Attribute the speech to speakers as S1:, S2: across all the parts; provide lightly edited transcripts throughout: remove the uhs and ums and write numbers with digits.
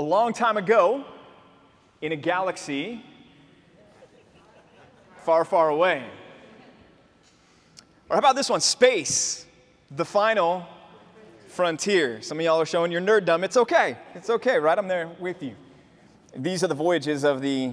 S1: long time ago, in a galaxy far, far away. Or how about this one? Space, the final frontier. Some of y'all are showing your nerddom. It's okay. It's okay, right? I'm there with you. These are the voyages of the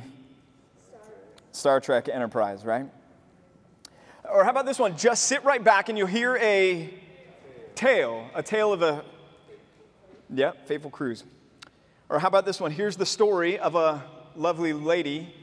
S1: Star Trek Enterprise, right? Or how about this one? Just sit right back and you'll hear a tale of a, fateful cruise. Or how about this one? Here's the story of a lovely lady.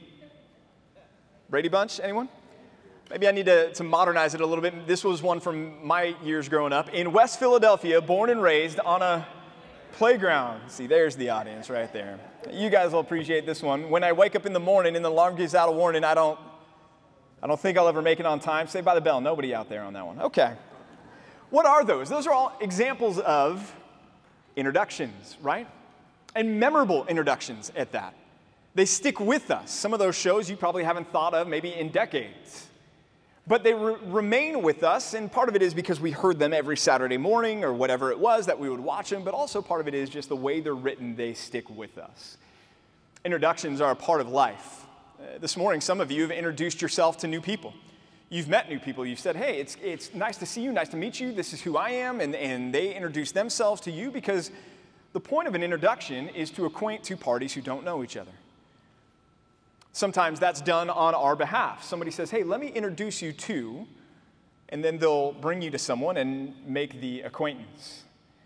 S1: Brady Bunch, anyone? Maybe I need to modernize it a little bit. This was one from my years growing up. In West Philadelphia, born and raised on a playground. See, there's the audience right there. You guys will appreciate this one. When I wake up in the morning and the alarm gives out a warning, I don't think I'll ever make it on time. Saved by the Bell. Nobody out there on that one. Okay. What are those? Those are all examples of introductions, right? And memorable introductions at that. They stick with us. Some of those shows you probably haven't thought of maybe in decades. But they remain with us, and part of it is because we heard them every Saturday morning or whatever it was that we would watch them, but also part of it is just the way they're written, they stick with us. Introductions are a part of life. This morning, some of you have introduced yourself to new people. You've met new people. You've said, hey, it's nice to see you, nice to meet you, this is who I am, and they introduce themselves to you because the point of an introduction is to acquaint two parties who don't know each other. Sometimes that's done on our behalf. Somebody says, hey, let me introduce you to, and then they'll bring you to someone and make the acquaintance.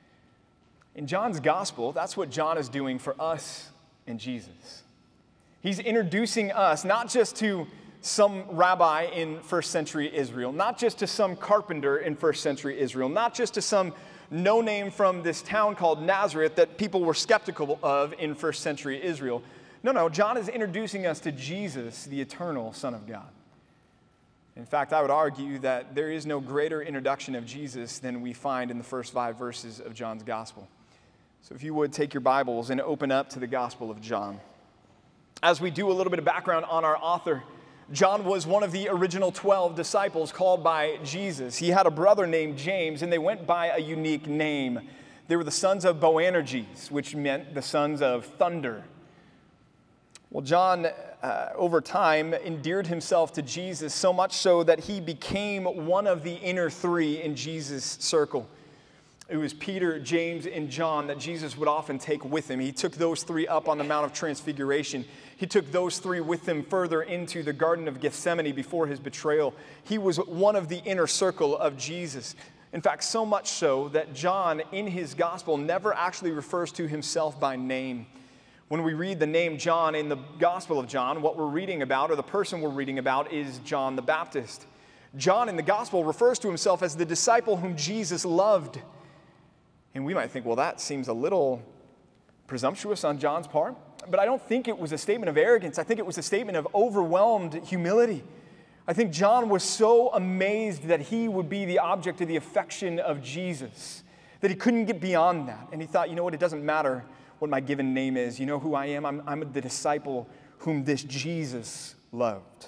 S1: In John's gospel, that's what John is doing for us and Jesus. He's introducing us not just to some rabbi in first century Israel, not just to some carpenter in first century Israel, not just to some no-name from this town called Nazareth that people were skeptical of in first century Israel. No, John is introducing us to Jesus, the eternal Son of God. In fact, I would argue that there is no greater introduction of Jesus than we find in the first 5 verses of John's gospel. So if you would, take your Bibles and open up to the Gospel of John. As we do a little bit of background on our author, John was one of the original 12 disciples called by Jesus. He had a brother named James, and they went by a unique name. They were the sons of Boanerges, which meant the sons of thunder. Well, John, over time, endeared himself to Jesus so much so that he became one of the inner 3 in Jesus' circle. It was Peter, James, and John that Jesus would often take with him. He took those 3 up on the Mount of Transfiguration. He took those 3 with him further into the Garden of Gethsemane before his betrayal. He was one of the inner circle of Jesus. In fact, so much so that John, in his gospel, never actually refers to himself by name. When we read the name John in the Gospel of John, what we're reading about, or the person we're reading about, is John the Baptist. John in the Gospel refers to himself as the disciple whom Jesus loved. And we might think, well, that seems a little presumptuous on John's part. But I don't think it was a statement of arrogance. I think it was a statement of overwhelmed humility. I think John was so amazed that he would be the object of the affection of Jesus that he couldn't get beyond that. And he thought, you know what, it doesn't matter what my given name is. You know who I am? I'm the disciple whom this Jesus loved.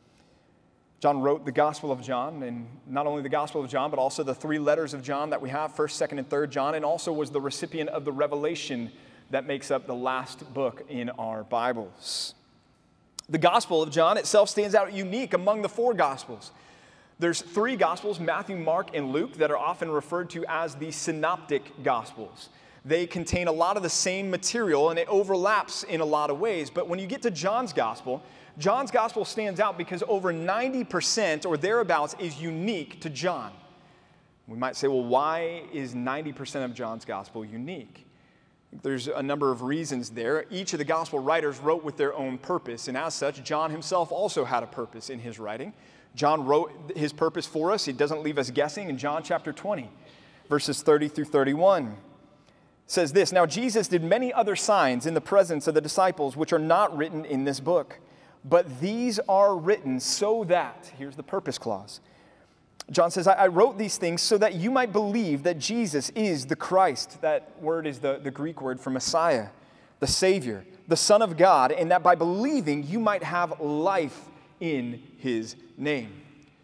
S1: John wrote the Gospel of John, and not only the Gospel of John, but also the 3 letters of John that we have, 1st, 2nd, and 3rd John, and also was the recipient of the revelation that makes up the last book in our Bibles. The Gospel of John itself stands out unique among the 4 Gospels. There's 3 Gospels, Matthew, Mark, and Luke, that are often referred to as the synoptic Gospels. They contain a lot of the same material, and it overlaps in a lot of ways. But when you get to John's Gospel stands out because over 90% or thereabouts is unique to John. We might say, well, why is 90% of John's Gospel unique? There's a number of reasons there. Each of the Gospel writers wrote with their own purpose, and as such, John himself also had a purpose in his writing. John wrote his purpose for us. He doesn't leave us guessing. In John chapter 20, verses 30 through 31, says this, "Now Jesus did many other signs in the presence of the disciples, which are not written in this book. But these are written so that," here's the purpose clause. John says, I wrote these things so that you might believe that Jesus is the Christ. That word is the Greek word for Messiah, the Savior, the Son of God, and that by believing you might have life in his name.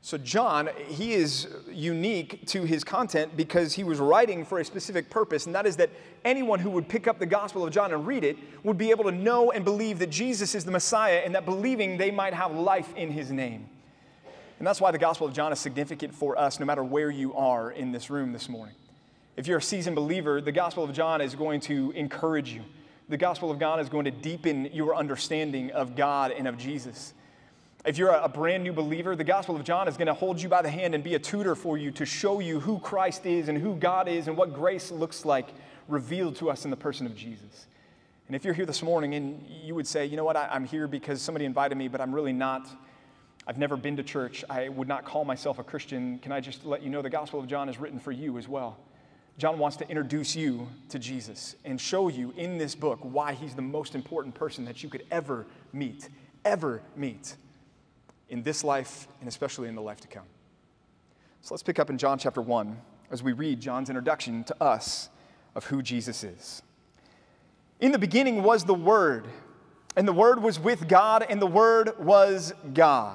S1: So John, he is unique to his content because he was writing for a specific purpose, and that is that anyone who would pick up the Gospel of John and read it would be able to know and believe that Jesus is the Messiah, and that believing they might have life in his name. And that's why the Gospel of John is significant for us no matter where you are in this room this morning. If you're a seasoned believer, the Gospel of John is going to encourage you. The Gospel of John is going to deepen your understanding of God and of Jesus. If you're a brand new believer, the Gospel of John is going to hold you by the hand and be a tutor for you to show you who Christ is and who God is and what grace looks like revealed to us in the person of Jesus. And if you're here this morning and you would say, you know what, I'm here because somebody invited me, but I'm really not, I've never been to church, I would not call myself a Christian, can I just let you know the Gospel of John is written for you as well. John wants to introduce you to Jesus and show you in this book why he's the most important person that you could ever meet in this life and especially in the life to come. So let's pick up in John chapter 1 as we read John's introduction to us of who Jesus is. In the beginning was the Word, and the Word was with God, and the Word was God.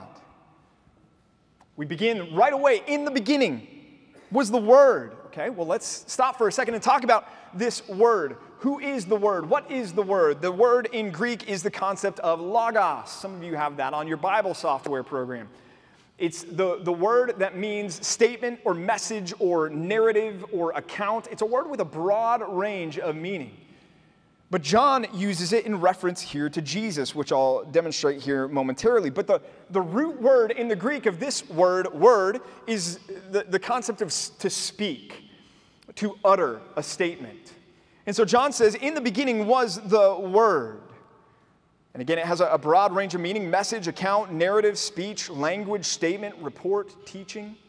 S1: We begin right away. In the beginning was the Word. Okay, well, let's stop for a second and talk about this word. Who is the Word? What is the Word? The word in Greek is the concept of logos. Some of you have that on your Bible software program. It's the word that means statement or message or narrative or account. It's a word with a broad range of meaning. But John uses it in reference here to Jesus, which I'll demonstrate here momentarily. But the root word in the Greek of this word is the concept of to speak, to utter a statement. And so John says, in the beginning was the Word. And again, it has a broad range of meaning: message, account, narrative, speech, language, statement, report, teaching.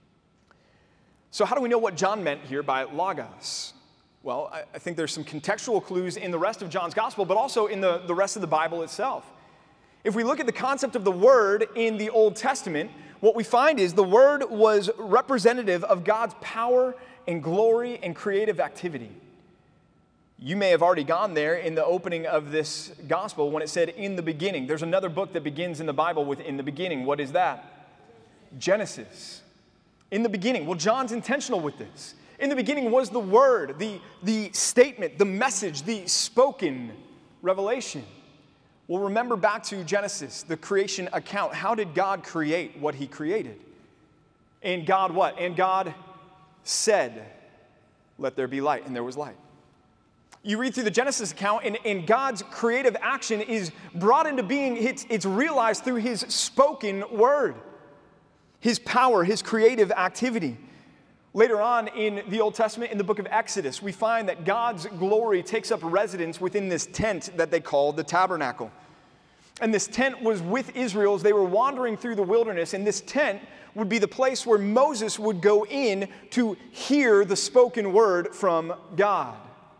S1: So how do we know what John meant here by logos? Well, I think there's some contextual clues in the rest of John's gospel, but also in the rest of the Bible itself. If we look at the concept of the Word in the Old Testament, what we find is the Word was representative of God's power and glory and creative activity. You may have already gone there in the opening of this gospel when it said, in the beginning. There's another book that begins in the Bible with in the beginning. What is that? Genesis. In the beginning. Well, John's intentional with this. In the beginning was the Word, the statement, the message, the spoken revelation. Well, remember back to Genesis, the creation account. How did God create what he created? And God what? And God said, let there be light, and there was light. You read through the Genesis account, and God's creative action is brought into being. It's realized through his spoken word, his power, his creative activity. Later on in the Old Testament, in the book of Exodus, we find that God's glory takes up residence within this tent that they call the tabernacle. And this tent was with Israel as they were wandering through the wilderness, and this tent would be the place where Moses would go in to hear the spoken word from God.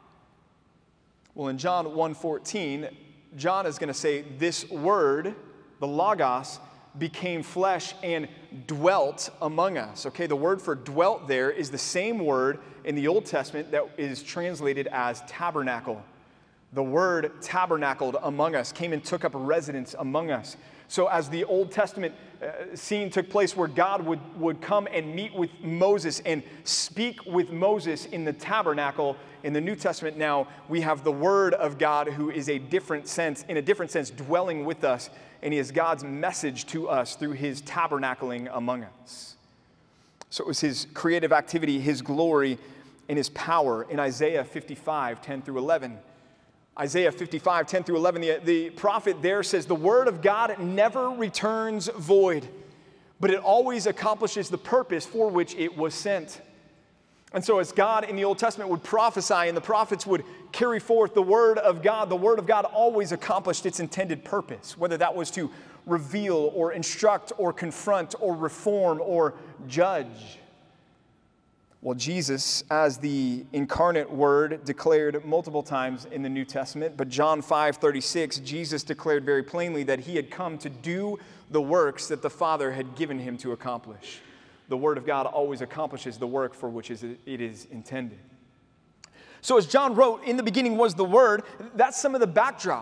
S1: Well, in John 1:14, John is going to say this word, the logos, became flesh and dwelt among us. Okay, the word for dwelt there is the same word in the Old Testament that is translated as tabernacle. The word tabernacled among us, came and took up residence among us. So as the Old Testament scene took place where God would come and meet with Moses and speak with Moses in the tabernacle, in the New Testament now we have the Word of God who is in a different sense, dwelling with us, and he is God's message to us through his tabernacling among us. So it was his creative activity, his glory, and his power. In Isaiah 55, 10 through 11, Isaiah 55, 10 through 11, the prophet there says, the word of God never returns void, but it always accomplishes the purpose for which it was sent. And so as God in the Old Testament would prophesy and the prophets would carry forth the word of God always accomplished its intended purpose, whether that was to reveal or instruct or confront or reform or judge. Well, Jesus, as the incarnate Word, declared multiple times in the New Testament, but John 5:36, Jesus declared very plainly that he had come to do the works that the Father had given him to accomplish. The Word of God always accomplishes the work for which it is intended. So as John wrote, in the beginning was the Word, that's some of the backdrop.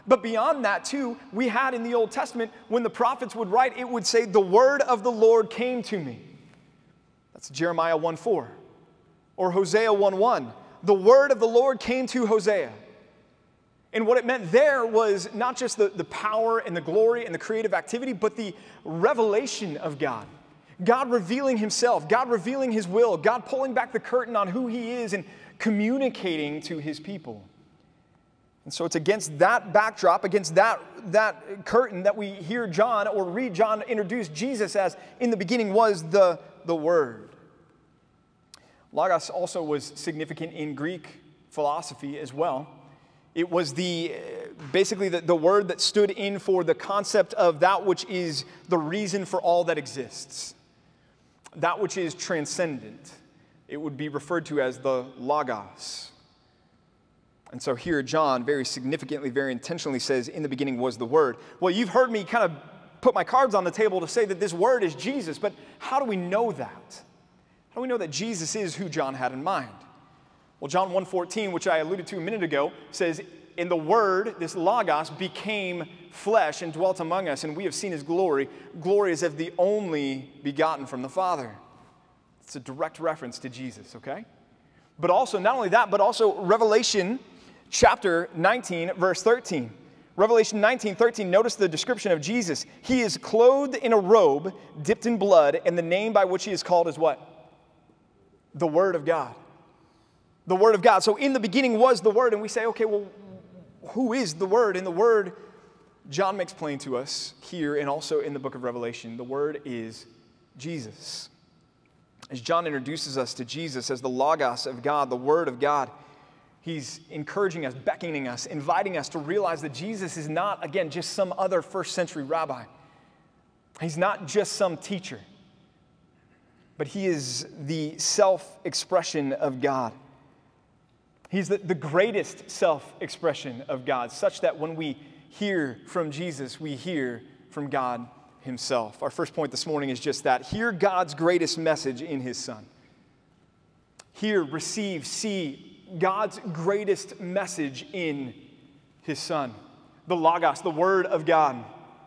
S1: But beyond that too, we had in the Old Testament, when the prophets would write, it would say, the word of the Lord came to me. That's Jeremiah 1:4. Or Hosea 1:1. The word of the Lord came to Hosea. And what it meant there was not just the power and the glory and the creative activity, but the revelation of God. God revealing himself, God revealing his will, God pulling back the curtain on who he is and communicating to his people. And so it's against that backdrop, against that curtain that we hear John or read John introduce Jesus as, in the beginning was the Word. Logos also was significant in Greek philosophy as well. It was basically the word that stood in for the concept of that which is the reason for all that exists. That which is transcendent. It would be referred to as the Logos. And so here John very significantly, very intentionally says, in the beginning was the Word. Well, you've heard me kind of put my cards on the table to say that this Word is Jesus, but how do we know that? How do we know that Jesus is who John had in mind? Well, John 1:14, which I alluded to a minute ago, says, "In the Word, this Logos, became flesh and dwelt among us, and we have seen his glory. Glory as of the only begotten from the Father." It's a direct reference to Jesus, okay? But also, not only that, but also Revelation chapter 19, verse 13. Revelation 19:13, notice the description of Jesus. He is clothed in a robe dipped in blood, and the name by which he is called is what? The Word of God. The Word of God. So in the beginning was the Word, and we say, okay, well, who is the Word? And the Word, John makes plain to us here and also in the book of Revelation, the Word is Jesus. As John introduces us to Jesus as the Logos of God, the Word of God, he's encouraging us, beckoning us, inviting us to realize that Jesus is not, again, just some other first century rabbi. He's not just some teacher, but he is the self-expression of God. He's the greatest self-expression of God, such that when we hear from Jesus, we hear from God himself. Our first point this morning is just that. Hear God's greatest message in his Son. Hear, receive, see God's greatest message in his Son. The Logos, the Word of God.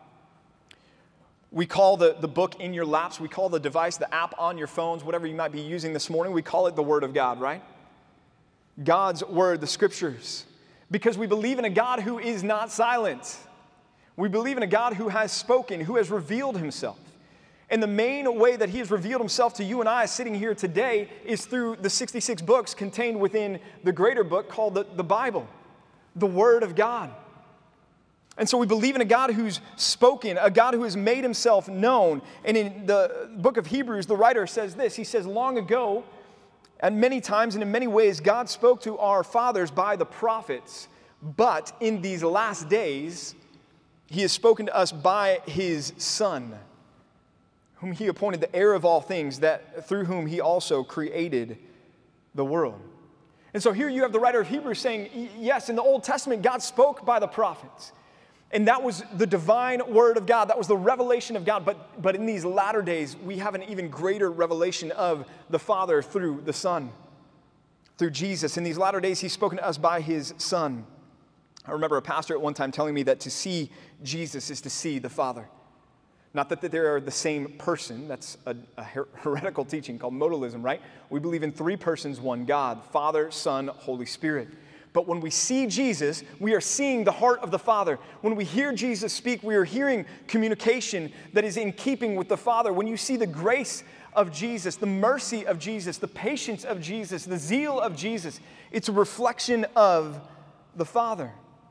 S1: We call the book in your laps, we call the device, the app on your phones, whatever you might be using this morning, we call it the Word of God, right? God's Word, the Scriptures. Because we believe in a God who is not silent. We believe in a God who has spoken, who has revealed himself. And the main way that he has revealed himself to you and I sitting here today is through the 66 books contained within the greater book called the Bible, the Word of God. And so we believe in a God who's spoken, a God who has made himself known. And in the book of Hebrews, the writer says this. He says, long ago, and many times and in many ways, God spoke to our fathers by the prophets. But in these last days, he has spoken to us by his Son, whom he appointed the heir of all things, that through whom he also created the world. And so here you have the writer of Hebrews saying, yes, in the Old Testament, God spoke by the prophets. And that was the divine Word of God. That was the revelation of God. But in these latter days, we have an even greater revelation of the Father through the Son, through Jesus. In these latter days, he's spoken to us by his Son. I remember a pastor at one time telling me that to see Jesus is to see the Father. Not that they are the same person. That's a heretical teaching called modalism, right? We believe in three persons, one God, Father, Son, Holy Spirit. But when we see Jesus, we are seeing the heart of the Father. When we hear Jesus speak, we are hearing communication that is in keeping with the Father. When you see the grace of Jesus, the mercy of Jesus, the patience of Jesus, the zeal of Jesus, it's a reflection of the Father.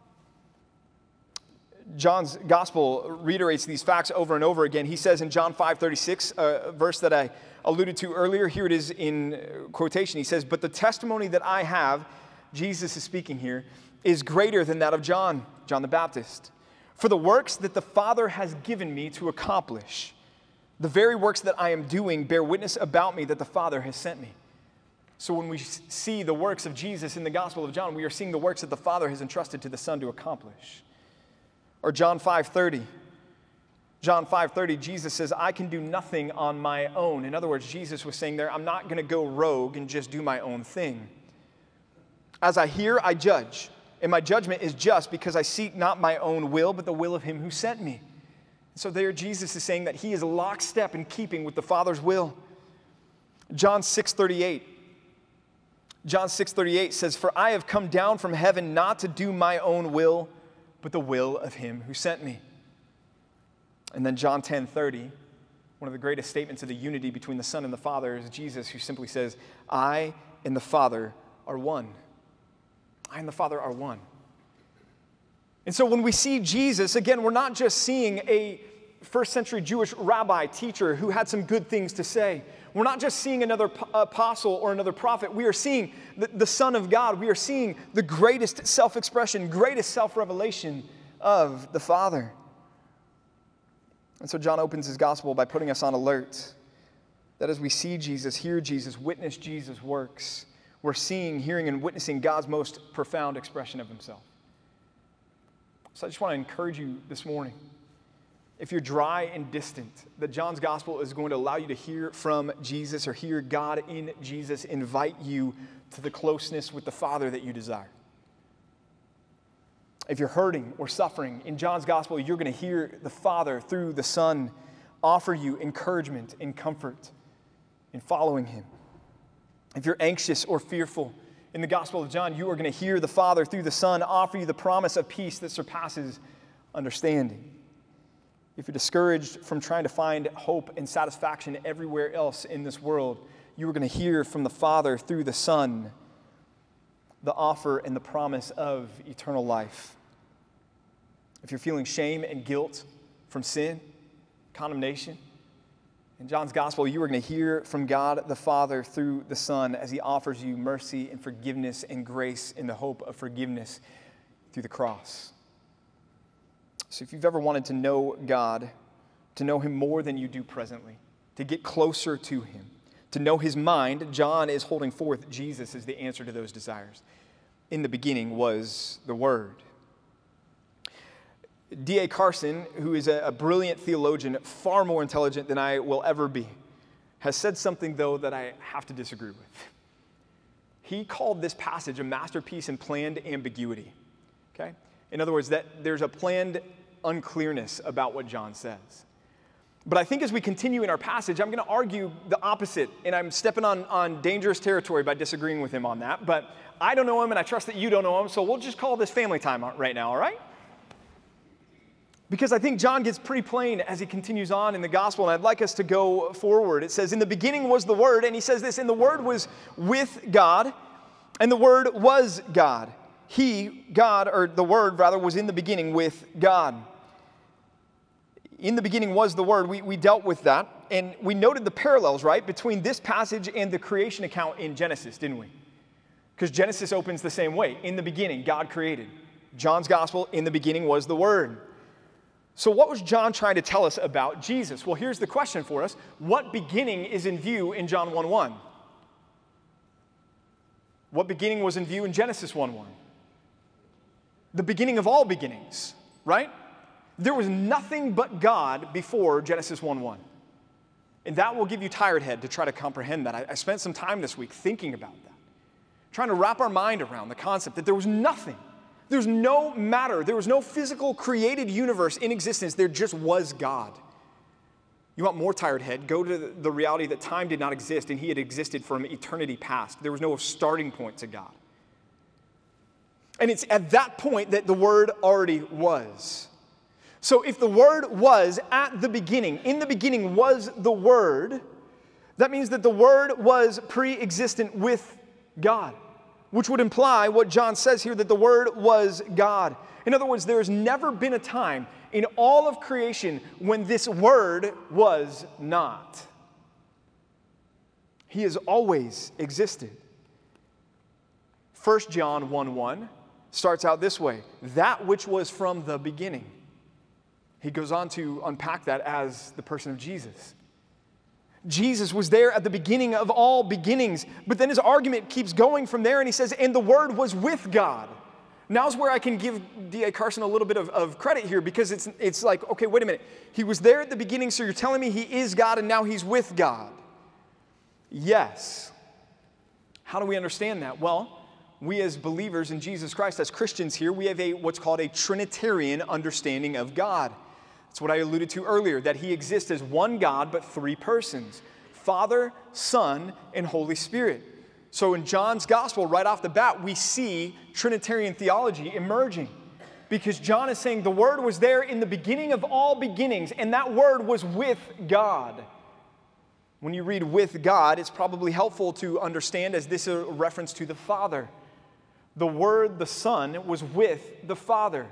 S1: John's gospel reiterates these facts over and over again. He says in John 5:36, a verse that I alluded to earlier, here it is in quotation. He says, "But the testimony that I have," Jesus is speaking here, "is greater than that of John the Baptist. For the works that the Father has given me to accomplish, the very works that I am doing bear witness about me that the Father has sent me." So when we see the works of Jesus in the Gospel of John, we are seeing the works that the Father has entrusted to the Son to accomplish. Or John 5:30. John 5:30, Jesus says, "I can do nothing on my own." In other words, Jesus was saying there, I'm not going to go rogue and just do my own thing. "As I hear, I judge, And my judgment is just because I seek not my own will, but the will of him who sent me. So there Jesus is saying that he is lockstep in keeping with the Father's will. John 6:38. John 6:38 says, "For I have come down from heaven not to do my own will, but the will of him who sent me." And then John 10:30, one of the greatest statements of the unity between the Son and the Father, is Jesus, who simply says, "I and the Father are one." I and the Father are one. And so when we see Jesus, again, we're not just seeing a first century Jewish rabbi, teacher who had some good things to say. We're not just seeing another apostle or another prophet. We are seeing the Son of God. We are seeing the greatest self-expression, greatest self-revelation of the Father. And so John opens his gospel by putting us on alert that as we see Jesus, hear Jesus, witness Jesus' works, we're seeing, hearing, and witnessing God's most profound expression of himself. So I just want to encourage you this morning, if you're dry and distant, that John's gospel is going to allow you to hear from Jesus or hear God in Jesus invite you to the closeness with the Father that you desire. If you're hurting or suffering, in John's gospel, you're going to hear the Father through the Son offer you encouragement and comfort in following him. If you're anxious or fearful, in the Gospel of John, you are going to hear the Father through the Son offer you the promise of peace that surpasses understanding. If you're discouraged from trying to find hope and satisfaction everywhere else in this world, you are going to hear from the Father through the Son the offer and the promise of eternal life. If you're feeling shame and guilt from sin, condemnation, in John's gospel, you are going to hear from God the Father through the Son as he offers you mercy and forgiveness and grace in the hope of forgiveness through the cross. So if you've ever wanted to know God, to know him more than you do presently, to get closer to him, to know his mind, John is holding forth Jesus as the answer to those desires. In the beginning was the Word. D.A. Carson, who is a brilliant theologian, far more intelligent than I will ever be, has said something, though, that I have to disagree with. He called this passage a masterpiece in planned ambiguity. Okay? In other words, that there's a planned unclearness about what John says. But I think as we continue in our passage, I'm going to argue the opposite, and I'm stepping on dangerous territory by disagreeing with him on that. But I don't know him, and I trust that you don't know him, so we'll just call this family time right now, all right? Because I think John gets pretty plain as he continues on in the gospel, and I'd like us to go forward. It says, "In the beginning was the Word," and he says this, "and the Word was with God, and the Word was God. He, God, or the Word rather, was in the beginning with God." In the beginning was the Word. We dealt with that, and we noted the parallels, right, between this passage and the creation account in Genesis, didn't we? Because Genesis opens the same way. In the beginning, God created. John's gospel, in the beginning was the Word. So what was John trying to tell us about Jesus? Well, here's the question for us. What beginning is in view in John 1:1? What beginning was in view in Genesis 1:1? The beginning of all beginnings, right? There was nothing but God before Genesis 1:1. And that will give you tired head to try to comprehend that. I spent some time this week thinking about that, trying to wrap our mind around the concept that there was nothing. There's no matter. There was no physical created universe in existence. There just was God. You want more tired head? Go to the reality that time did not exist and he had existed from eternity past. There was no starting point to God. And it's at that point that the Word already was. So if the Word was at the beginning, in the beginning was the Word, that means that the Word was pre-existent with God, which would imply what John says here, that the Word was God. In other words, there has never been a time in all of creation when this Word was not. He has always existed. 1 John 1:1 starts out this way, "that which was from the beginning." He goes on to unpack that as the person of Jesus. Jesus was there at the beginning of all beginnings, but then his argument keeps going from there, and he says, "and the Word was with God." Now's where I can give D.A. Carson a little bit of credit here, because it's like, okay, wait a minute. He was there at the beginning, so you're telling me he is God, and now he's with God. Yes. How do we understand that? Well, we as believers in Jesus Christ, as Christians here, we have what's called a Trinitarian understanding of God. That's what I alluded to earlier, that he exists as one God, but three persons: Father, Son, and Holy Spirit. So in John's gospel, right off the bat, we see Trinitarian theology emerging. Because John is saying the Word was there in the beginning of all beginnings, and that Word was with God. When you read with God, it's probably helpful to understand as this is a reference to the Father. The Word, the Son, was with the Father.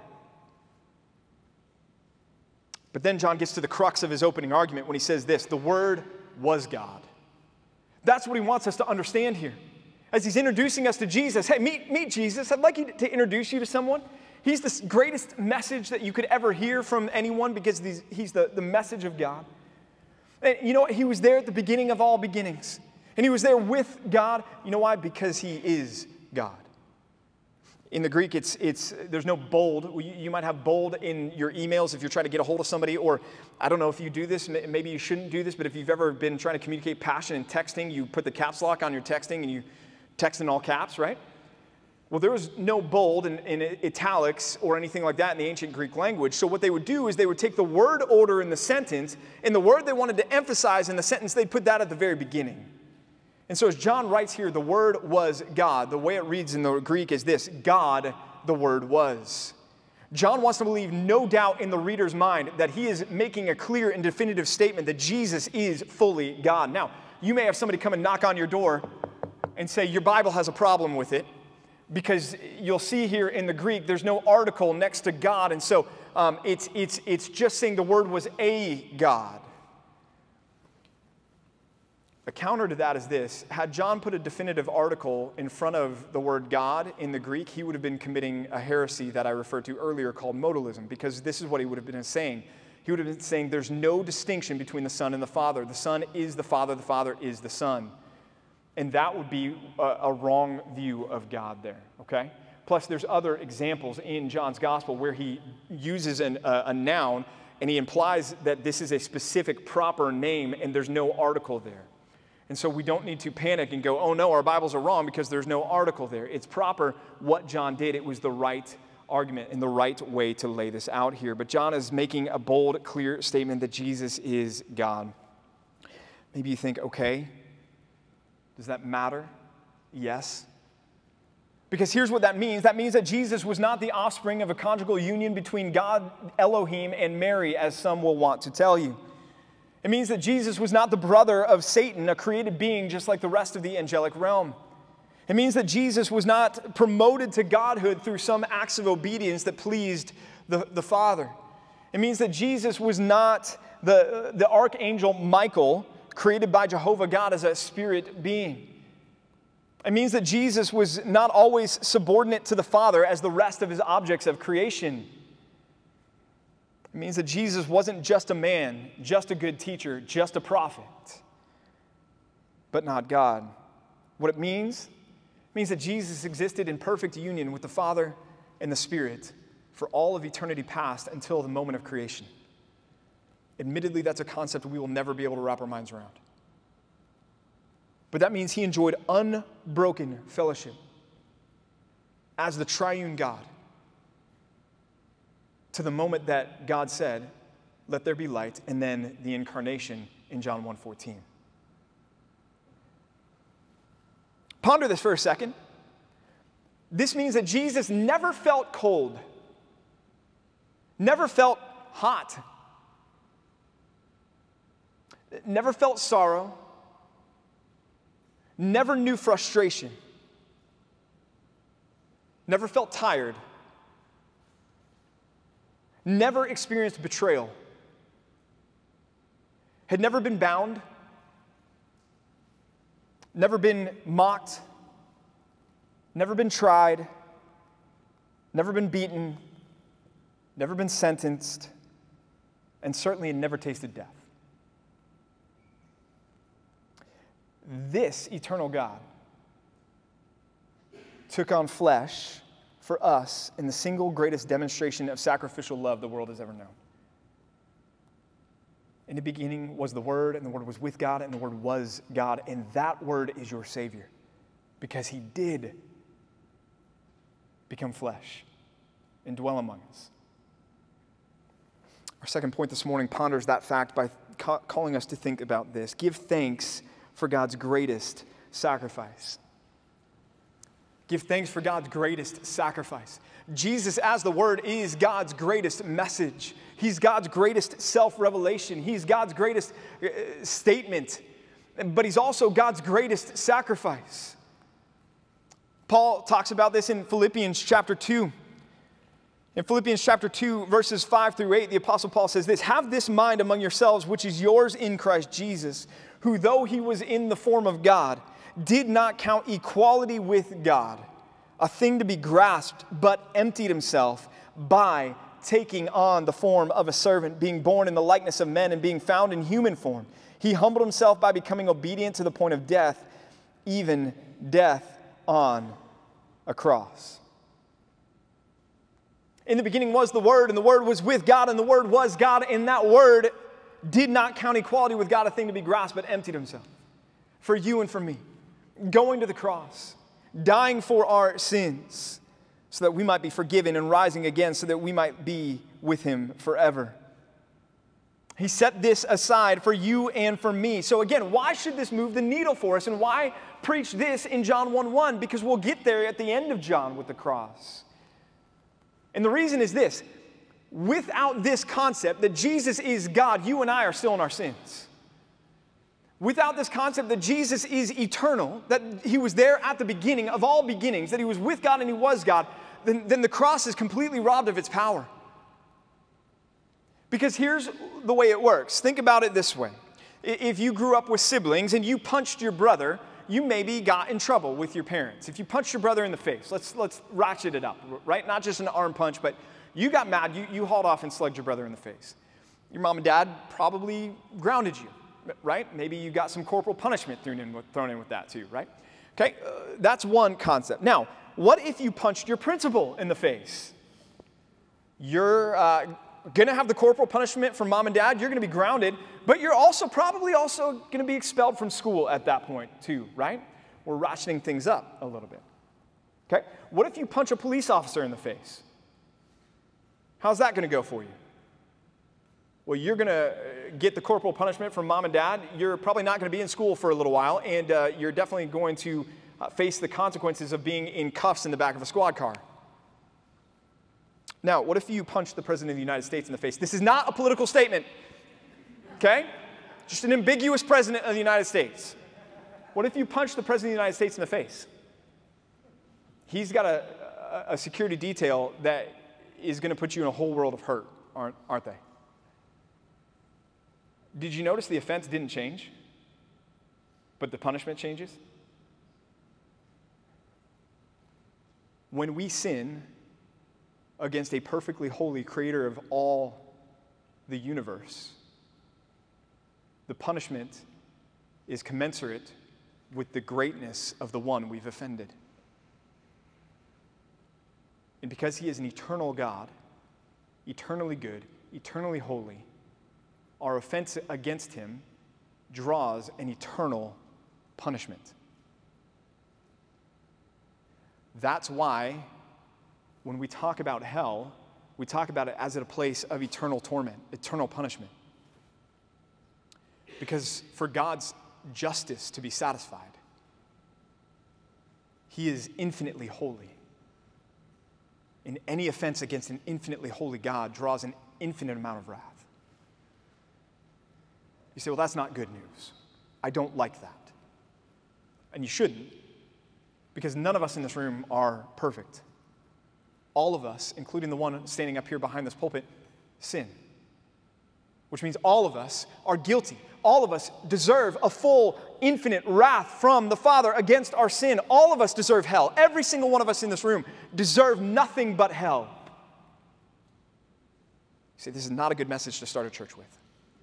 S1: But then John gets to the crux of his opening argument when he says this: the Word was God. That's what he wants us to understand here. As he's introducing us to Jesus, hey, meet Jesus. I'd like you to introduce you to someone. He's the greatest message that you could ever hear from anyone because he's the message of God. And you know what? He was there at the beginning of all beginnings. And he was there with God. You know why? Because he is God. In the Greek, there's no bold. You might have bold in your emails if you're trying to get a hold of somebody, or I don't know if you do this, maybe you shouldn't do this, but if you've ever been trying to communicate passion in texting, you put the caps lock on your texting and you text in all caps, right? Well, there was no bold in italics or anything like that in the ancient Greek language. So what they would do is they would take the word order in the sentence, and the word they wanted to emphasize in the sentence, they'd put that at the very beginning. And so as John writes here, the Word was God. The way it reads in the Greek is this: God, the Word was. John wants to leave no doubt in the reader's mind that he is making a clear and definitive statement that Jesus is fully God. Now, you may have somebody come and knock on your door and say, your Bible has a problem with it, because you'll see here in the Greek, there's no article next to God, and so it's just saying the Word was a God. A counter to that is this: had John put a definitive article in front of the word God in the Greek, he would have been committing a heresy that I referred to earlier called modalism, because this is what he would have been saying. He would have been saying there's no distinction between the Son and the Father. The Son is the Father is the Son. And that would be a wrong view of God there, okay? Plus, there's other examples in John's gospel where he uses a noun and he implies that this is a specific proper name and there's no article there. And so we don't need to panic and go, oh no, our Bibles are wrong because there's no article there. It's proper what John did. It was the right argument and the right way to lay this out here. But John is making a bold, clear statement that Jesus is God. Maybe you think, okay, does that matter? Yes. Because here's what that means. That means that Jesus was not the offspring of a conjugal union between God, Elohim, and Mary, as some will want to tell you. It means that Jesus was not the brother of Satan, a created being just like the rest of the angelic realm. It means that Jesus was not promoted to godhood through some acts of obedience that pleased the Father. It means that Jesus was not the archangel Michael, created by Jehovah God as a spirit being. It means that Jesus was not always subordinate to the Father as the rest of his objects of creation. It means that Jesus wasn't just a man, just a good teacher, just a prophet, but not God. What it means that Jesus existed in perfect union with the Father and the Spirit for all of eternity past until the moment of creation. Admittedly, that's a concept we will never be able to wrap our minds around. But that means he enjoyed unbroken fellowship as the triune God to the moment that God said, let there be light, and then the incarnation in John 1:14. Ponder this for a second. This means that Jesus never felt cold, never felt hot, never felt sorrow, never knew frustration, never felt tired, never experienced betrayal, had never been bound, never been mocked, never been tried, never been beaten, never been sentenced, and certainly had never tasted death. This eternal God took on flesh for us in the single greatest demonstration of sacrificial love the world has ever known. In the beginning was the Word, and the Word was with God, and the Word was God, and that Word is your Savior because he did become flesh and dwell among us. Our second point this morning ponders that fact by calling us to think about this. Give thanks for God's greatest sacrifice. Give thanks for God's greatest sacrifice. Jesus, as the Word, is God's greatest message. He's God's greatest self-revelation. He's God's greatest statement. But He's also God's greatest sacrifice. Paul talks about this in Philippians chapter 2. In Philippians chapter 2, verses 5 through 8, the Apostle Paul says this, "Have this mind among yourselves, which is yours in Christ Jesus, who though He was in the form of God, did not count equality with God a thing to be grasped, but emptied Himself by taking on the form of a servant, being born in the likeness of men and being found in human form. He humbled Himself by becoming obedient to the point of death, even death on a cross." In the beginning was the Word, and the Word was with God, and the Word was God, and that Word did not count equality with God a thing to be grasped, but emptied Himself for you and for me, going to the cross, dying for our sins, so that we might be forgiven, and rising again so that we might be with Him forever. He set this aside for you and for me. So again, why should this move the needle for us, and why preach this in John 1:1? Because we'll get there at the end of John with the cross. And the reason is this: without this concept that Jesus is God, you and I are still in our sins. Without this concept that Jesus is eternal, that He was there at the beginning of all beginnings, that He was with God and He was God, then the cross is completely robbed of its power. Because here's the way it works. Think about it this way. If you grew up with siblings and you punched your brother, you maybe got in trouble with your parents. If you punched your brother in the face, let's ratchet it up, right? Not just an arm punch, but you got mad, you hauled off and slugged your brother in the face. Your mom and dad probably grounded you, right? Maybe you got some corporal punishment thrown in with that too, right? Okay, that's one concept. Now, what if you punched your principal in the face? You're going to have the corporal punishment from mom and dad. You're going to be grounded, but you're probably also going to be expelled from school at that point too, right? We're ratcheting things up a little bit. Okay? What if you punch a police officer in the face? How's that going to go for you? Well, you're going to get the corporal punishment from mom and dad. You're probably not going to be in school for a little while, and you're definitely going to face the consequences of being in cuffs in the back of a squad car. Now, what if you punch the President of the United States in the face? This is not a political statement, okay? Just an ambiguous President of the United States. What if you punch the President of the United States in the face? He's got a security detail that is going to put you in a whole world of hurt, aren't they? Did you notice the offense didn't change, but the punishment changes? When we sin against a perfectly holy creator of all the universe, the punishment is commensurate with the greatness of the one we've offended. And because He is an eternal God, eternally good, eternally holy, our offense against Him draws an eternal punishment. That's why when we talk about hell, we talk about it as a place of eternal torment, eternal punishment. Because for God's justice to be satisfied, He is infinitely holy. And any offense against an infinitely holy God draws an infinite amount of wrath. You say, well, that's not good news. I don't like that. And you shouldn't, because none of us in this room are perfect. All of us, including the one standing up here behind this pulpit, sin. Which means all of us are guilty. All of us deserve a full, infinite wrath from the Father against our sin. All of us deserve hell. Every single one of us in this room deserve nothing but hell. You say, this is not a good message to start a church with.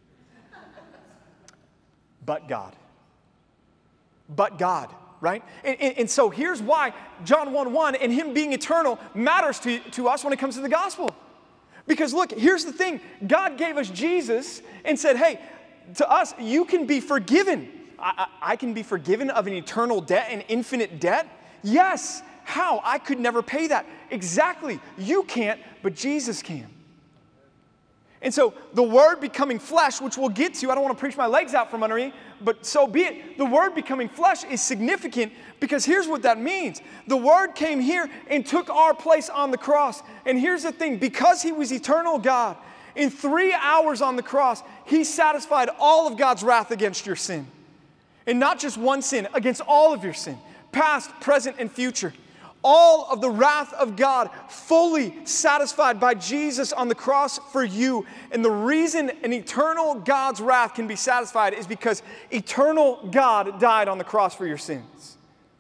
S1: But God. But God. Right? And so here's why John 1:1 and Him being eternal matters to us when it comes to the gospel. Because look, here's the thing. God gave us Jesus and said, hey, to us, you can be forgiven. I can be forgiven of an eternal debt, an infinite debt. Yes. How? I could never pay that. Exactly. You can't, but Jesus can. And so the Word becoming flesh, which we'll get to, I don't want to preach my legs out from under me, but so be it. The Word becoming flesh is significant because here's what that means. The Word came here and took our place on the cross. And here's the thing, because He was eternal God, in 3 hours on the cross, He satisfied all of God's wrath against your sin. And not just one sin, against all of your sin, past, present, and future. All of the wrath of God fully satisfied by Jesus on the cross for you. And the reason an eternal God's wrath can be satisfied is because eternal God died on the cross for your sins.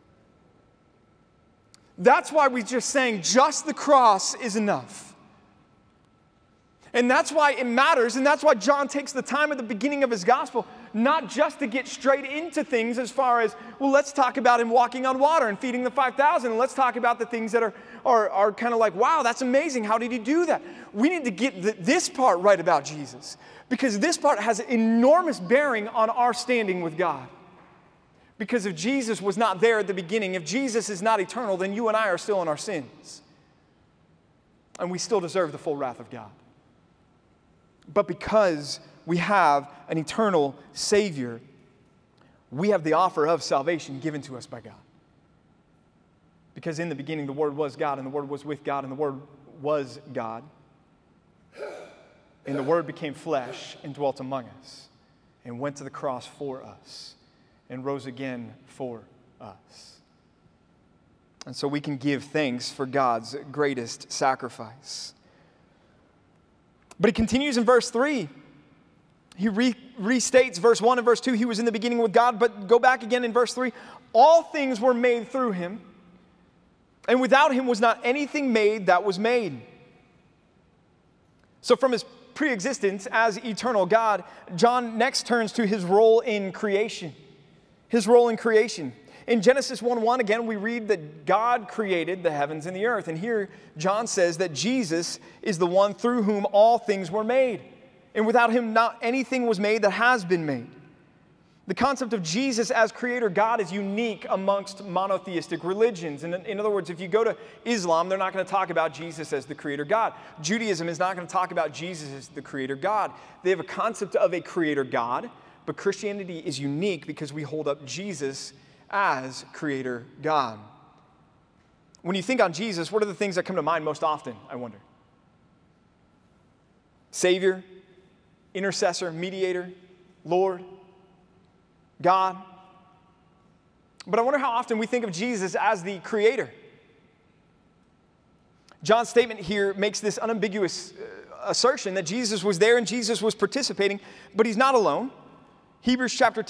S1: That's why we just sang, just the cross is enough. And that's why it matters, and that's why John takes the time at the beginning of his gospel, not just to get straight into things as far as, well, let's talk about him walking on water and feeding the 5,000, and let's talk about the things that are kind of like, wow, that's amazing, how did he do that? We need to get this part right about Jesus, because this part has enormous bearing on our standing with God. Because if Jesus was not there at the beginning, if Jesus is not eternal, then you and I are still in our sins. And we still deserve the full wrath of God. But because we have an eternal Savior, we have the offer of salvation given to us by God. Because in the beginning, the Word was God, and the Word was with God, and the Word was God. And the Word became flesh and dwelt among us, and went to the cross for us, and rose again for us. And so we can give thanks for God's greatest sacrifice. But he continues in verse 3. He restates verse 1 and verse 2. He was in the beginning with God. But go back again in verse 3. All things were made through him, and without him was not anything made that was made. So from his pre-existence as eternal God, John next turns to his role in creation. His role in creation. In Genesis 1:1, again, we read that God created the heavens and the earth. And here, John says that Jesus is the one through whom all things were made. And without him, not anything was made that has been made. The concept of Jesus as creator God is unique amongst monotheistic religions. And in other words, if you go to Islam, they're not going to talk about Jesus as the creator God. Judaism is not going to talk about Jesus as the creator God. They have a concept of a creator God, but Christianity is unique because we hold up Jesus as creator God. When you think on Jesus, what are the things that come to mind most often, I wonder? Savior, intercessor, mediator, Lord, God. But I wonder how often we think of Jesus as the creator. John's statement here makes this unambiguous assertion that Jesus was there and Jesus was participating, but he's not alone. Hebrews chapter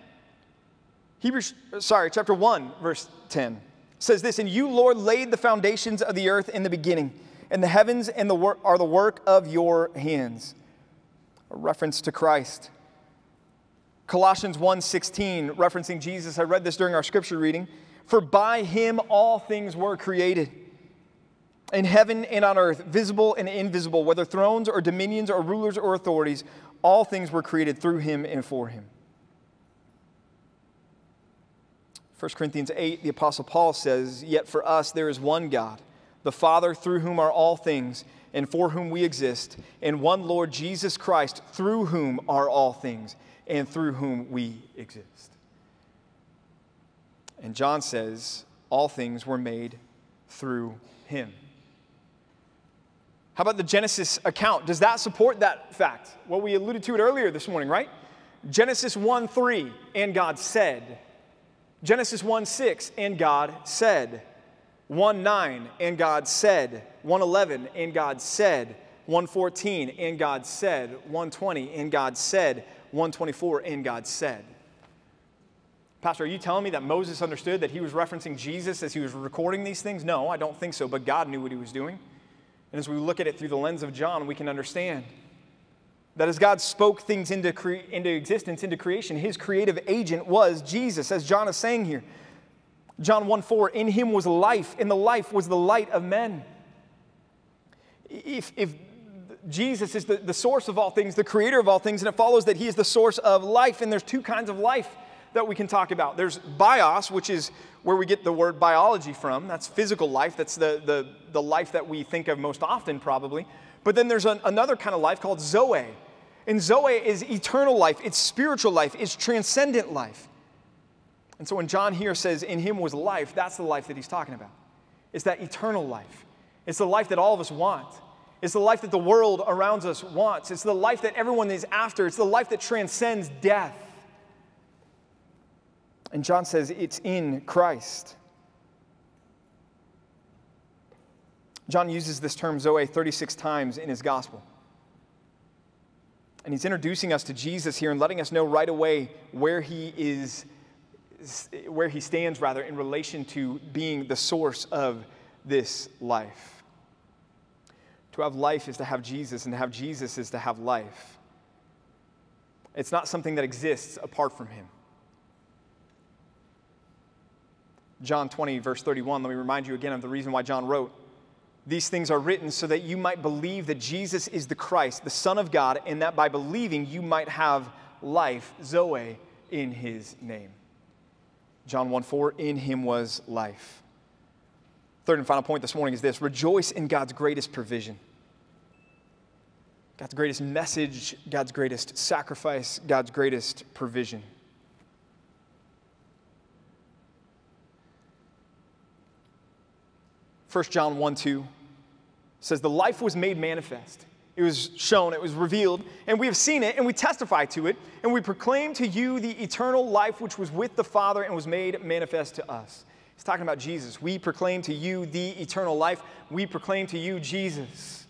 S1: 1, verse 10 says this, "And you, Lord, laid the foundations of the earth in the beginning, and the heavens and are the work of your hands." A reference to Christ. Colossians 1:16, referencing Jesus. I read this during our scripture reading. "For by him all things were created, in heaven and on earth, visible and invisible, whether thrones or dominions or rulers or authorities, all things were created through him and for him." 1 Corinthians 8, the Apostle Paul says, "Yet for us there is one God, the Father, through whom are all things, and for whom we exist, and one Lord Jesus Christ, through whom are all things, and through whom we exist." And John says, all things were made through him. How about the Genesis account? Does that support that fact? Well, we alluded to it earlier this morning, right? Genesis 1:3, and God said. Genesis 1:6, and God said. 1:9, and God said. 1:11, and God said. 1:14, and God said. 1:20, and God said. 1:24, and God said. Pastor, are you telling me that Moses understood that he was referencing Jesus as he was recording these things? No, I don't think so, but God knew what he was doing. And as we look at it through the lens of John, we can understand that as God spoke things into existence, into creation, his creative agent was Jesus, as John is saying here. John 1:4, "In him was life, and the life was the light of men." If Jesus is the source of all things, the creator of all things, and it follows that he is the source of life, and there's two kinds of life. that we can talk about. There's bios, which is where we get the word biology from. That's physical life. That's the life that we think of most often, probably. But then there's another kind of life called Zoe. And Zoe is eternal life. It's spiritual life. It's transcendent life. And so when John here says, in him was life, that's the life that he's talking about. It's that eternal life. It's the life that all of us want. It's the life that the world around us wants. It's the life that everyone is after. It's the life that transcends death. And John says it's in Christ. John uses this term Zoe 36 times in his gospel. And he's introducing us to Jesus here and letting us know right away where he stands in relation to being the source of this life. To have life is to have Jesus, and to have Jesus is to have life. It's not something that exists apart from him. John 20, verse 31, let me remind you again of the reason why John wrote, "These things are written so that you might believe that Jesus is the Christ, the Son of God, and that by believing you might have life," Zoe, in his name. John 1:4, in him was life. Third and final point this morning is this: rejoice in God's greatest provision. God's greatest message, God's greatest sacrifice, God's greatest provision. 1 John 1:2 says, "The life was made manifest. It was shown, it was revealed, and we have seen it, and we testify to it, and we proclaim to you the eternal life which was with the Father and was made manifest to us." He's talking about Jesus. We proclaim to you the eternal life. We proclaim to you Jesus.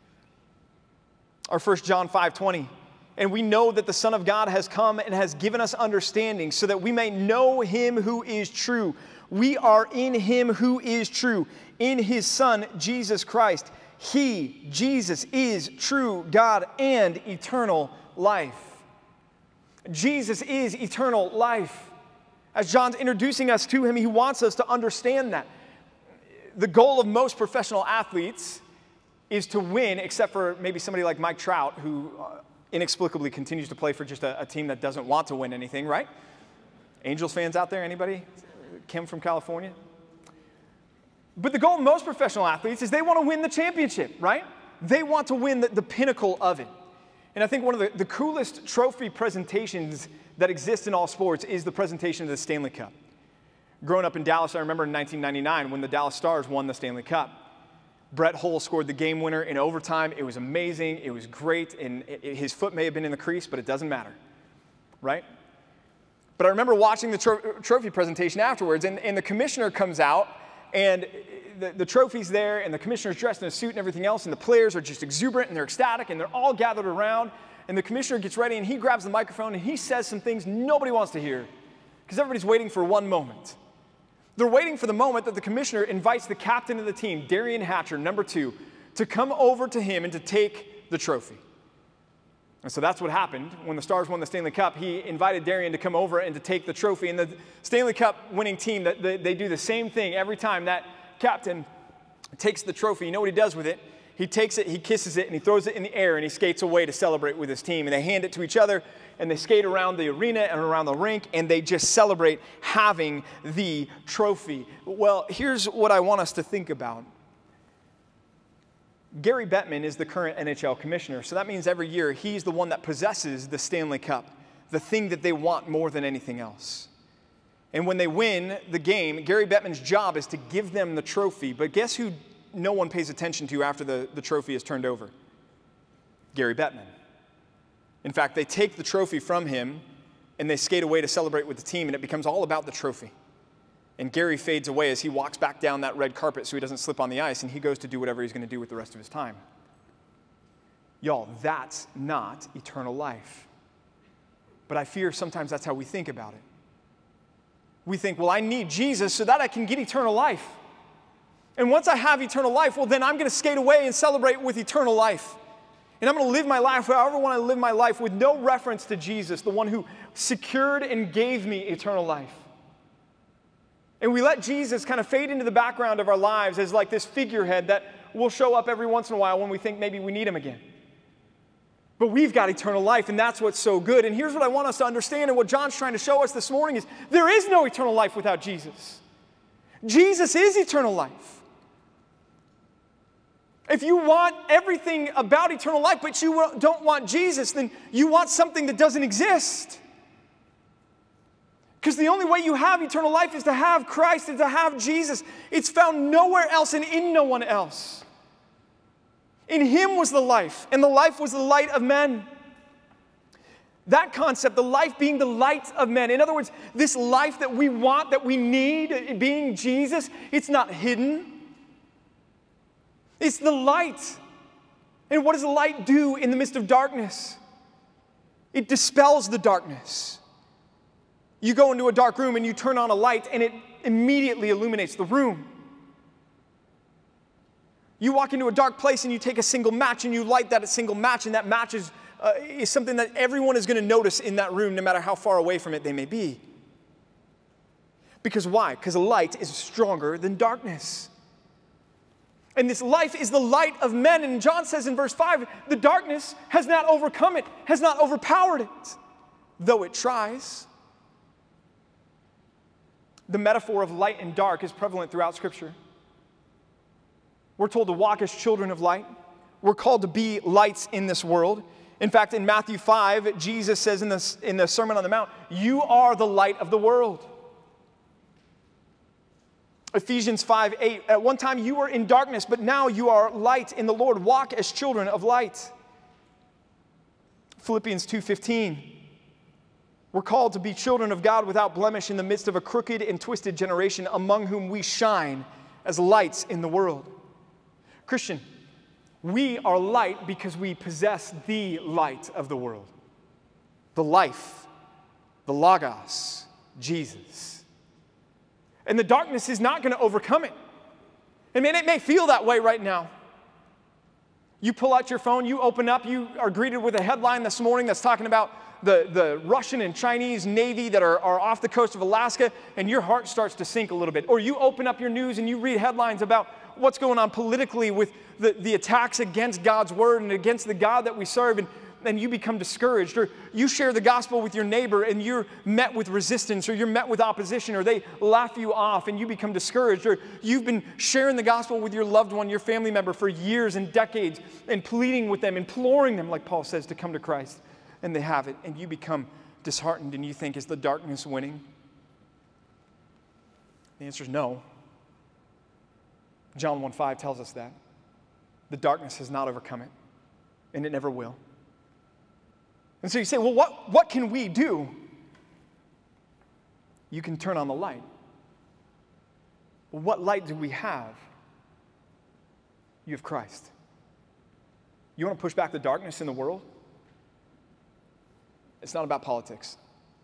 S1: Or 1 John 5:20, "And we know that the Son of God has come and has given us understanding so that we may know him who is true. We are in him who is true, in his Son, Jesus Christ. He, Jesus, is true God and eternal life." Jesus is eternal life. As John's introducing us to him, he wants us to understand that. The goal of most professional athletes is to win, except for maybe somebody like Mike Trout, who inexplicably continues to play for just a team that doesn't want to win anything, right? Angels fans out there, anybody? Kim from California? But the goal of most professional athletes is they want to win the championship, right? They want to win the pinnacle of it. And I think one of the coolest trophy presentations that exist in all sports is the presentation of the Stanley Cup. Growing up in Dallas, I remember in 1999 when the Dallas Stars won the Stanley Cup. Brett Hull scored the game winner in overtime. It was amazing. It was great. And his foot may have been in the crease, but it doesn't matter, right? But I remember watching the trophy presentation afterwards, and the commissioner comes out, and the trophy's there, and the commissioner's dressed in a suit and everything else, and the players are just exuberant, and they're ecstatic, and they're all gathered around, and the commissioner gets ready, and he grabs the microphone, and he says some things nobody wants to hear, because everybody's waiting for one moment. They're waiting for the moment that the commissioner invites the captain of the team, Derian Hatcher, number 2, to come over to him and to take the trophy. And so that's what happened. When the Stars won the Stanley Cup, he invited Derian to come over and to take the trophy. And the Stanley Cup winning team, they do the same thing every time that captain takes the trophy. You know what he does with it? He takes it, he kisses it, and he throws it in the air, and he skates away to celebrate with his team. And they hand it to each other, and they skate around the arena and around the rink, and they just celebrate having the trophy. Well, here's what I want us to think about. Gary Bettman is the current NHL commissioner, so that means every year he's the one that possesses the Stanley Cup, the thing that they want more than anything else. And when they win the game, Gary Bettman's job is to give them the trophy, but guess who no one pays attention to after the trophy is turned over? Gary Bettman. In fact, they take the trophy from him, and they skate away to celebrate with the team, and it becomes all about the trophy. And Gary fades away as he walks back down that red carpet so he doesn't slip on the ice, and he goes to do whatever he's going to do with the rest of his time. Y'all, that's not eternal life. But I fear sometimes that's how we think about it. We think, well, I need Jesus so that I can get eternal life. And once I have eternal life, well, then I'm going to skate away and celebrate with eternal life. And I'm going to live my life however I want to live my life with no reference to Jesus, the one who secured and gave me eternal life. And we let Jesus kind of fade into the background of our lives as like this figurehead that will show up every once in a while when we think maybe we need him again. But we've got eternal life, and that's what's so good. And here's what I want us to understand, and what John's trying to show us this morning is there is no eternal life without Jesus. Jesus is eternal life. If you want everything about eternal life, but you don't want Jesus, then you want something that doesn't exist. Because the only way you have eternal life is to have Christ and to have Jesus. It's found nowhere else and in no one else. In Him was the life, and the life was the light of men. That concept, the life being the light of men. In other words, this life that we want, that we need, being Jesus, it's not hidden. It's the light. And what does the light do in the midst of darkness? It dispels the darkness. You go into a dark room and you turn on a light and it immediately illuminates the room. You walk into a dark place and you take a single match and you light that single match, and that match is something that everyone is going to notice in that room no matter how far away from it they may be. Because why? Because light is stronger than darkness. And this life is the light of men. And John says in verse 5, the darkness has not overcome it, has not overpowered it, though it tries. The metaphor of light and dark is prevalent throughout Scripture. We're told to walk as children of light. We're called to be lights in this world. In fact, in Matthew 5, Jesus says in the Sermon on the Mount, you are the light of the world. Ephesians 5:8, at one time you were in darkness, but now you are light in the Lord. Walk as children of light. Philippians 2:15, we're called to be children of God without blemish in the midst of a crooked and twisted generation, among whom we shine as lights in the world. Christian, we are light because we possess the light of the world. The life, the Logos, Jesus. And the darkness is not going to overcome it. I mean, it may feel that way right now. You pull out your phone, you open up, you are greeted with a headline this morning that's talking about the Russian and Chinese Navy that are off the coast of Alaska, and your heart starts to sink a little bit. Or you open up your news and you read headlines about what's going on politically with the attacks against God's word and against the God that we serve, and you become discouraged. Or you share the gospel with your neighbor and you're met with resistance, or you're met with opposition, or they laugh you off and you become discouraged. Or you've been sharing the gospel with your loved one, your family member for years and decades, and pleading with them, imploring them, like Paul says, to come to Christ. And they have it, and you become disheartened and you think, is the darkness winning? The answer is no. John 1:5 tells us that. The darkness has not overcome it, and it never will. And so you say, well, what can we do? You can turn on the light. Well, what light do we have? You have Christ. You want to push back the darkness in the world? It's not about politics.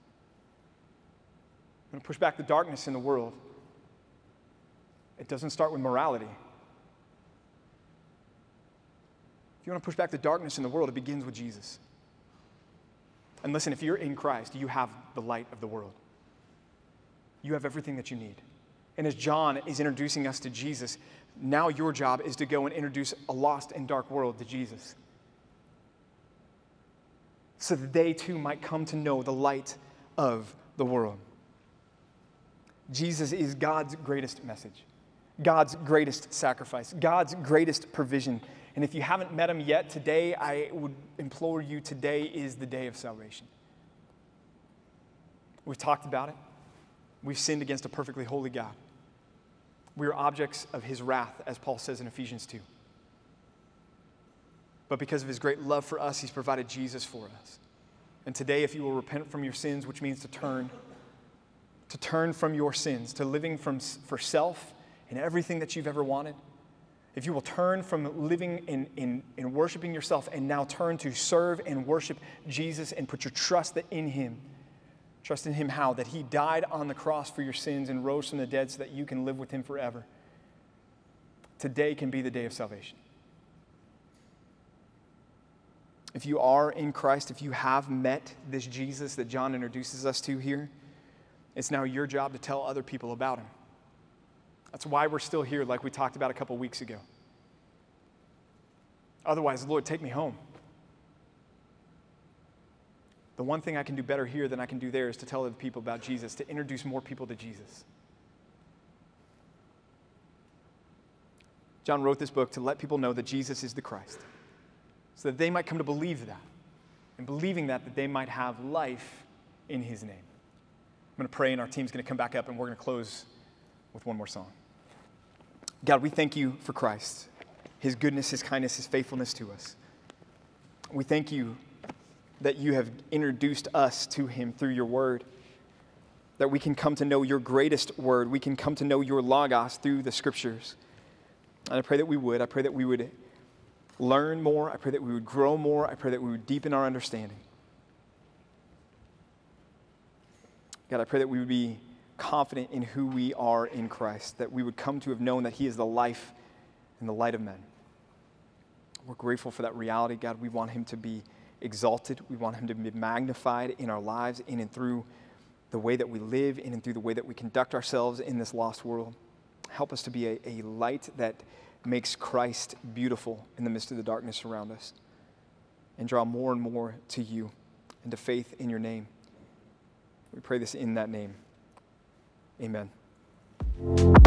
S1: You want to push back the darkness in the world? It doesn't start with morality. If you want to push back the darkness in the world, it begins with Jesus. And listen, if you're in Christ, you have the light of the world. You have everything that you need. And as John is introducing us to Jesus, now your job is to go and introduce a lost and dark world to Jesus, so that they too might come to know the light of the world. Jesus is God's greatest message, God's greatest sacrifice, God's greatest provision. And if you haven't met him yet, today, I would implore you, today is the day of salvation. We've talked about it. We've sinned against a perfectly holy God. We are objects of his wrath, as Paul says in Ephesians 2. But because of his great love for us, he's provided Jesus for us. And today, if you will repent from your sins, which means to turn from your sins, to living for self and everything that you've ever wanted, if you will turn from living in worshiping yourself and now turn to serve and worship Jesus and put your trust in him. Trust in him how? That he died on the cross for your sins and rose from the dead so that you can live with him forever. Today can be the day of salvation. If you are in Christ, if you have met this Jesus that John introduces us to here, it's now your job to tell other people about him. That's why we're still here, like we talked about a couple weeks ago. Otherwise, Lord, take me home. The one thing I can do better here than I can do there is to tell other people about Jesus, to introduce more people to Jesus. John wrote this book to let people know that Jesus is the Christ, so that they might come to believe that. And believing that they might have life in his name. I'm going to pray, and our team's going to come back up, and we're going to close with one more song. God, we thank you for Christ, his goodness, his kindness, his faithfulness to us. We thank you that you have introduced us to him through your word, that we can come to know your greatest word. We can come to know your Logos through the scriptures. And I pray that we would. I pray that we would learn more. I pray that we would grow more. I pray that we would deepen our understanding. God, I pray that we would be confident in who we are in Christ, that we would come to have known that he is the life and the light of men. We're grateful for that reality, God. We want him to be exalted. We want him to be magnified in our lives, in and through the way that we live, in and through the way that we conduct ourselves in this lost world. Help us to be a light that makes Christ beautiful in the midst of the darkness around us, and draw more and more to you and to faith in your name. We pray this in that name. Amen.